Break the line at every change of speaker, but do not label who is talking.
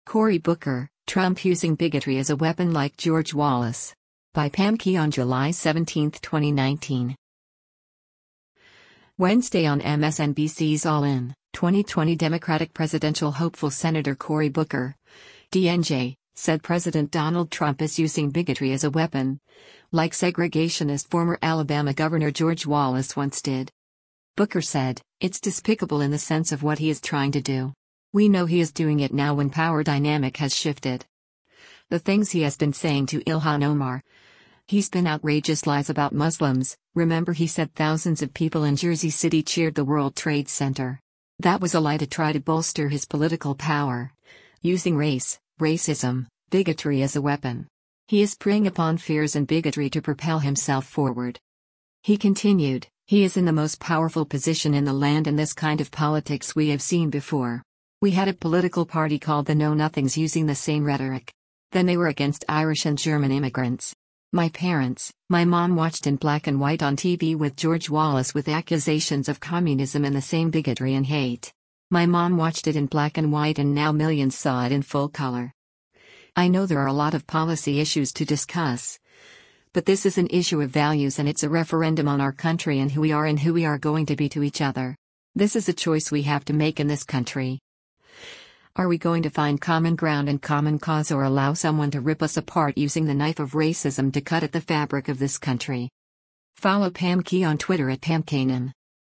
Cory Booker, Trump using bigotry as a weapon like George Wallace. By Pam Key on July 17, 2019. Wednesday on MSNBC's All In, 2020 Democratic presidential hopeful Senator Cory Booker, DNJ, said President Donald Trump is using bigotry as a weapon, like segregationist former Alabama Governor George Wallace once did. Booker said, "It's despicable in the sense of what he is trying to do. We know he is doing it now when power dynamic has shifted. The things he has been saying to Ilhan Omar. He's been outrageous lies about Muslims. Remember he said thousands of people in Jersey City cheered the World Trade Center. That was a lie to try to bolster his political power. Using racism, bigotry as a weapon. He is preying upon fears and bigotry to propel himself forward." He continued, "He is in the most powerful position in the land, and this kind of politics we have seen before. We had a political party called the Know Nothings using the same rhetoric. Then they were against Irish and German immigrants. My mom watched in black and white on TV with George Wallace with accusations of communism and the same bigotry and hate. My mom watched it in black and white, and now millions saw it in full color. I know there are a lot of policy issues to discuss. But this is an issue of values, and it's a referendum on our country and who we are going to be to each other. This is a choice we have to make in this country. Are we going to find common ground and common cause, or allow someone to rip us apart using the knife of racism to cut at the fabric of this country?" Follow Pam Key on Twitter at PamKanan.